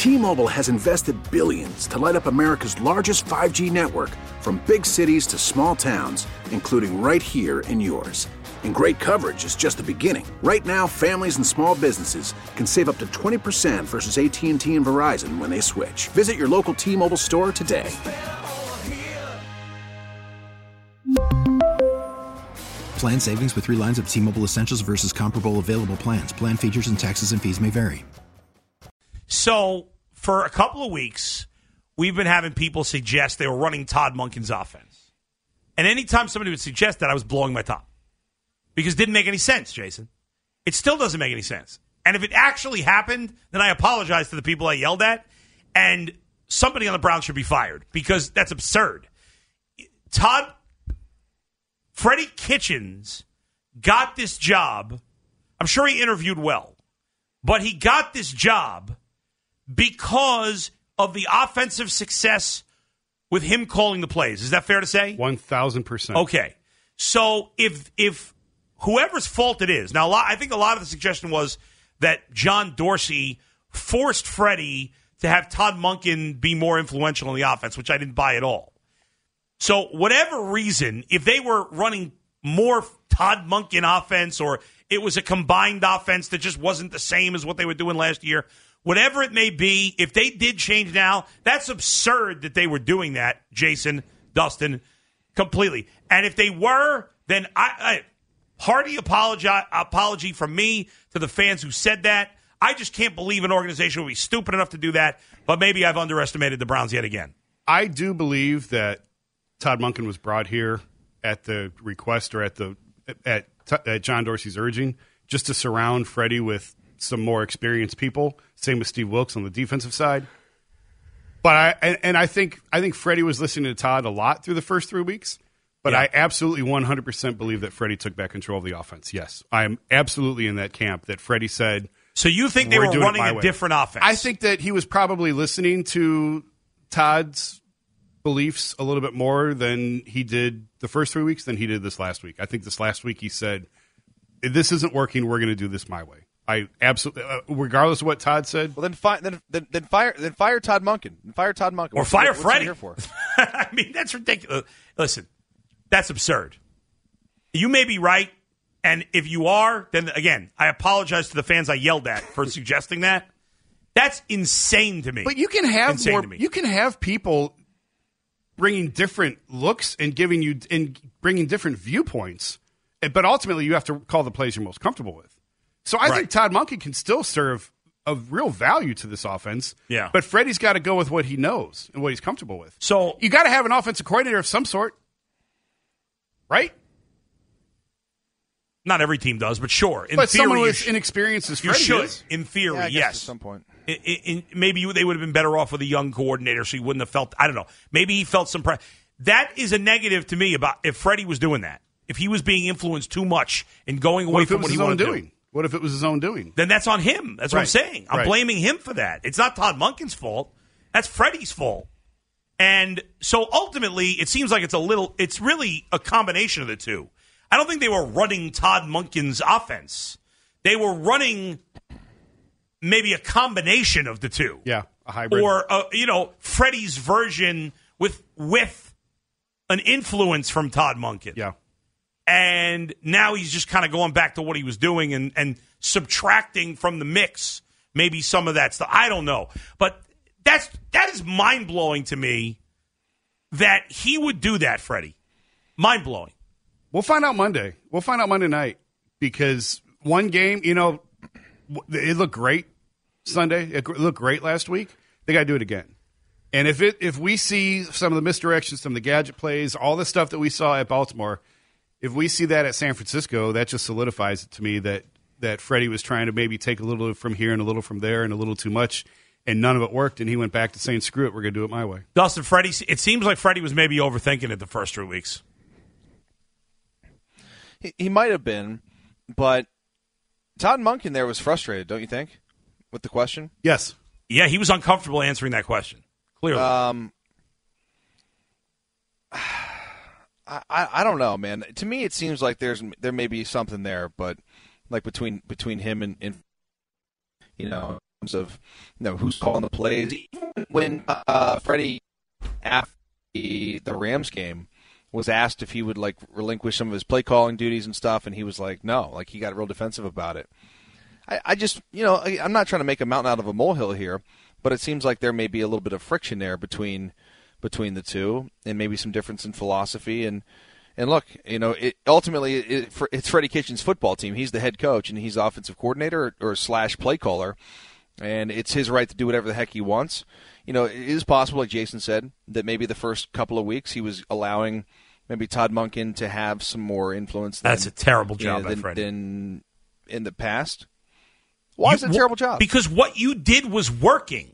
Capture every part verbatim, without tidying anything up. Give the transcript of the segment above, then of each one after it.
T-Mobile has invested billions to light up America's largest five G network, from big cities to small towns, including right here in yours. And great coverage is just the beginning. Right now, families and small businesses can save up to twenty percent versus A T and T and Verizon when they switch. Visit your local T-Mobile store today. Plan savings with three lines of T-Mobile Essentials versus comparable available plans. Plan features and taxes and fees may vary. So, for a couple of weeks, we've been having people suggest they were running Todd Monken's offense. And anytime somebody would suggest that, I was blowing my top. Because it didn't make any sense, Jason. It still doesn't make any sense. And if it actually happened, then I apologize to the people I yelled at. And somebody on the Browns should be fired. Because that's absurd. Todd, Freddie Kitchens got this job. I'm sure he interviewed well. But he got this job because of the offensive success with him calling the plays. Is that fair to say? one thousand percent. Okay. So if if whoever's fault it is, now a lot, I think a lot of the suggestion was that John Dorsey forced Freddie to have Todd Monken be more influential in the offense, which I didn't buy at all. So whatever reason, if they were running more Todd Monken offense, or it was a combined offense that just wasn't the same as what they were doing last year, whatever it may be, if they did change now, that's absurd that they were doing that, Jason, Dustin, completely. And if they were, then I, I hearty apology, apology from me to the fans who said that. I just can't believe an organization would be stupid enough to do that, but maybe I've underestimated the Browns yet again. I do believe that Todd Monken was brought here at the request or at the at, at John Dorsey's urging, just to surround Freddie with some more experienced people. Same with Steve Wilks on the defensive side. But I and, and I think I think Freddie was listening to Todd a lot through the first three weeks. But yeah. I absolutely one hundred percent believe that Freddie took back control of the offense. Yes, I am absolutely in that camp that Freddie said. So you think they were running a way. different offense? I think that he was probably listening to Todd's beliefs a little bit more than he did the first three weeks than he did this last week. I think this last week he said, "This isn't working. We're going to do this my way." I absolutely, uh, regardless of what Todd said. Well, then, fi- then, then, then fire, then fire Todd Monken. Then fire Todd Monken. Or what's fire what's Freddie. Here for? I mean, that's ridiculous. Listen, that's absurd. You may be right, and if you are, then again, I apologize to the fans I yelled at for suggesting that. That's insane to me. But you can have insane more. To me. You can have people bringing different looks and giving you and bringing different viewpoints, but ultimately you have to call the plays you're most comfortable with. So I right. think Todd Monken can still serve a real value to this offense. Yeah. But Freddie's got to go with what he knows and what he's comfortable with. So you got to have an offensive coordinator of some sort, right? Not every team does, but sure. In but theory, someone with sh- inexperience as you Freddie should. is. In theory, yeah, I guess yes. At some point. In, in, maybe you, they would have been better off with a young coordinator, so he wouldn't have felt. I don't know. Maybe he felt some pressure. That is a negative to me about if Freddie was doing that. If he was being influenced too much and going away what from what he wanted to doing? do. What if it was his own doing? Then that's on him. That's what right. I'm saying. I'm right. blaming him for that. It's not Todd Monken's fault. That's Freddie's fault. And so ultimately, it seems like it's a little. It's really a combination of the two. I don't think they were running Todd Monken's offense. They were running maybe a combination of the two. Yeah, a hybrid. Or, uh, you know, Freddie's version with with an influence from Todd Monken. Yeah. And now he's just kind of going back to what he was doing and, and subtracting from the mix maybe some of that stuff. I don't know. But that's that is mind-blowing to me that he would do that, Freddie. Mind-blowing. We'll find out Monday. We'll find out Monday night because one game, you know, it looked great Sunday. It looked great last week. They got to do it again. And if it if we see some of the misdirections, some of the gadget plays, all the stuff that we saw at Baltimore, if we see that at San Francisco, that just solidifies it to me that, that Freddie was trying to maybe take a little from here and a little from there and a little too much, and none of it worked, and he went back to saying, screw it, we're going to do it my way. Dustin, Freddie, it seems like Freddie was maybe overthinking it the first three weeks. He, he might have been, but Todd Monken there was frustrated, don't you think, with the question? Yes. Yeah, he was uncomfortable answering that question, clearly. Um, I, I don't know, man. To me, it seems like there's there may be something there, but like between between him and, and you know, of you know who's calling the plays. Even when uh, Freddie, after the, the Rams game, was asked if he would like relinquish some of his play calling duties and stuff, and he was like, no, like he got real defensive about it. I, I just, you know, I, I'm not trying to make a mountain out of a molehill here, but it seems like there may be a little bit of friction there between between the two, and maybe some difference in philosophy. And and look, you know, it, ultimately it, it's Freddie Kitchens' football team. He's the head coach, and he's the offensive coordinator or, or slash play caller, and it's his right to do whatever the heck he wants. You know, it is possible, like Jason said, that maybe the first couple of weeks he was allowing maybe Todd Monken to have some more influence. Than, That's a terrible job, you know, than, Freddie. than in the past. Why You- is it a terrible job? Because what you did was working.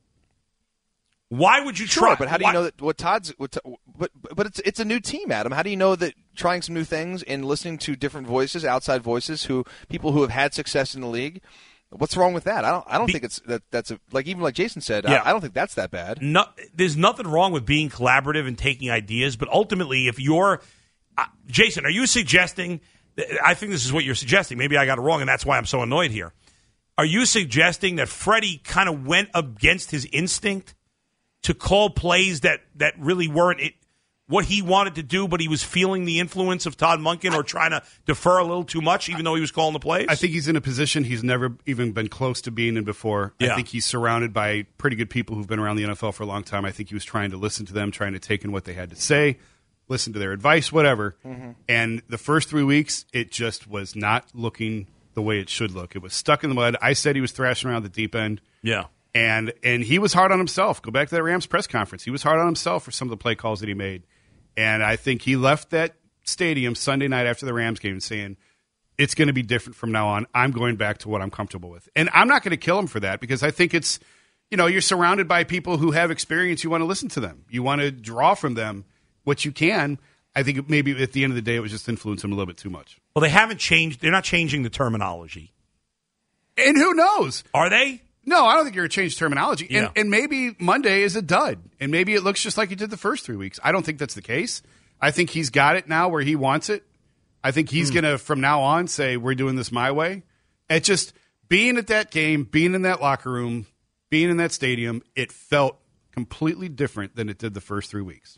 Why would you Sure, try? but how do why- you know that what Todd's? What, but but it's it's a new team, Adam. How do you know that trying some new things and listening to different voices, outside voices, who people who have had success in the league? What's wrong with that? I don't I don't Be- think it's that that's a like even like Jason said. Yeah. I, I don't think that's that bad. No, there's nothing wrong with being collaborative and taking ideas, but ultimately, if you're uh, Jason, are you suggesting? I think this is what you're suggesting. Maybe I got it wrong, and that's why I'm so annoyed here. Are you suggesting that Freddie kind of went against his instinct to call plays that, that really weren't it, what he wanted to do, but he was feeling the influence of Todd Monken or trying to defer a little too much, even though he was calling the plays? I think he's in a position he's never even been close to being in before. Yeah. I think he's surrounded by pretty good people who've been around the N F L for a long time. I think he was trying to listen to them, trying to take in what they had to say, listen to their advice, whatever. Mm-hmm. And the first three weeks, it just was not looking the way it should look. It was stuck in the mud. I said he was thrashing around the deep end. Yeah. And and he was hard on himself. Go back to that Rams press conference. He was hard on himself for some of the play calls that he made. And I think he left that stadium Sunday night after the Rams game saying, it's going to be different from now on. I'm going back to what I'm comfortable with. And I'm not going to kill him for that because I think it's, you know, you're surrounded by people who have experience. You want to listen to them. You want to draw from them what you can. I think maybe at the end of the day, it was just influencing him a little bit too much. Well, they haven't changed. They're not changing the terminology. And who knows? Are they? No, I don't think you're going to change terminology. And, Yeah. and maybe Monday is a dud. And maybe it looks just like he did the first three weeks. I don't think that's the case. I think he's got it now where he wants it. I think he's Hmm. going to, from now on, say, we're doing this my way. It just, being at that game, being in that locker room, being in that stadium, it felt completely different than it did the first three weeks.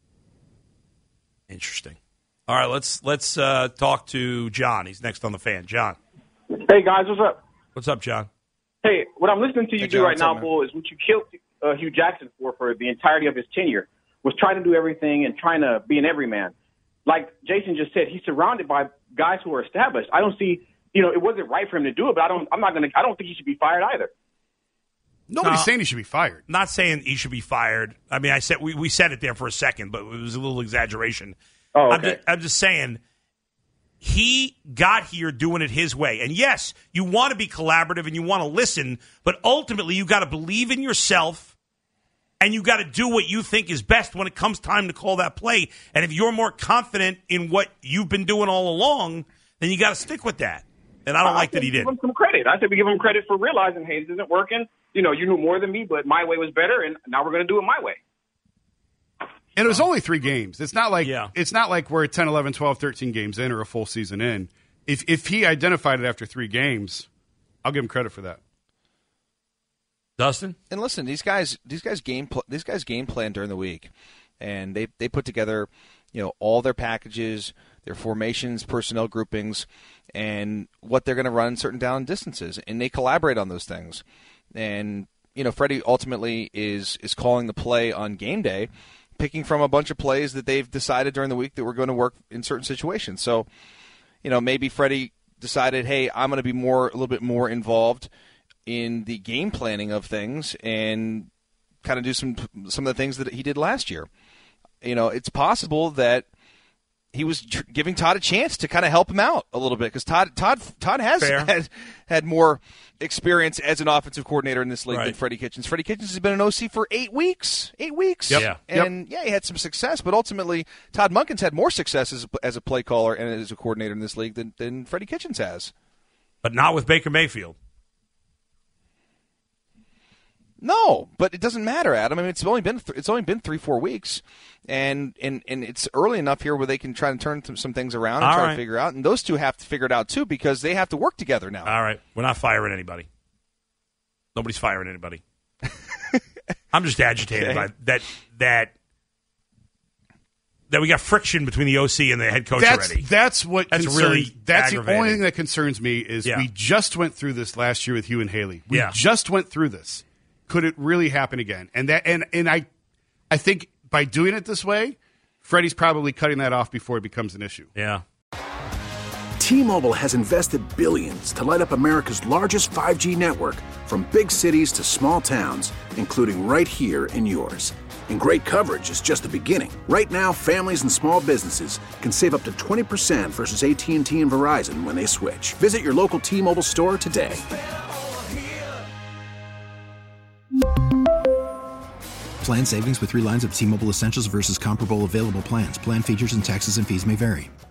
Interesting. All right, let's let's uh, talk to John. He's next on the fan. John. Hey, guys, what's up? What's up, John? Hey, what I'm listening to you Hey, do John, right what's now, up, man? Bull, is what you killed uh, Hugh Jackson for for the entirety of his tenure, was trying to do everything and trying to be an everyman. Like Jason just said, he's surrounded by guys who are established. I don't see, you know, it wasn't right for him to do it, but I don't, I'm not going to, I don't think he should be fired either. Nobody's No. saying he should be fired. Not saying he should be fired. I mean, I said we, we said it there for a second, but it was a little exaggeration. Oh, I'm, okay. just, I'm just saying he got here doing it his way. And yes, you want to be collaborative and you want to listen, but ultimately you got to believe in yourself and you got to do what you think is best when it comes time to call that play. And if you're more confident in what you've been doing all along, then you got to stick with that. And I don't like that he Give did. him some credit. I said we give him credit for realizing, hey, this isn't working. You know, you knew more than me, but my way was better, and now we're going to do it my way. And it was only three games. It's not like Yeah. it's not like we're ten, eleven, twelve, thirteen games in or a full season in. If if he identified it after three games, I'll give him credit for that. Dustin? And listen, these guys, these guys game, pl- these guys game plan during the week, and they they put together, you know, all their packages, their formations, personnel groupings, and what they're going to run in certain down distances, and they collaborate on those things. And you know, Freddie ultimately is is calling the play on game day, picking from a bunch of plays that they've decided during the week that were going to work in certain situations. So, you know, maybe Freddie decided, hey, I'm going to be more a little bit more involved in the game planning of things and kind of do some some of the things that he did last year. You know, it's possible that he was tr- giving Todd a chance to kind of help him out a little bit because Todd Todd Todd has had, had more experience as an offensive coordinator in this league Right. than Freddie Kitchens. Freddie Kitchens has been an O C for eight weeks. Eight weeks. Yep. Yeah. And yeah, he had some success, but ultimately Todd Monken's had more success as, as a play caller and as a coordinator in this league than, than Freddie Kitchens has. But not with Baker Mayfield. No, but it doesn't matter, Adam. I mean, it's only been th- it's only been three, four weeks, and, and and it's early enough here where they can try to turn th- some things around and All try right. to figure out. And those two have to figure it out too because they have to work together now. All right. We're not firing anybody. Nobody's firing anybody. I'm just agitated Okay. by that that that we got friction between the O C and the head coach That's already. that's what That's concerns, really that's the aggravating. only thing that concerns me is Yeah. we just went through this last year with Hugh and Haley. We Yeah. just went through this. Could it really happen again? And that and and I I think by doing it this way, Freddie's probably cutting that off before it becomes an issue. Yeah. T-Mobile has invested billions to light up America's largest five G network, from big cities to small towns, including right here in yours. And great coverage is just the beginning. Right now, families and small businesses can save up to twenty percent versus A T and T and Verizon when they switch. Visit your local T-Mobile store today. Plan savings with three lines of T-Mobile Essentials versus comparable available plans. Plan features and taxes and fees may vary.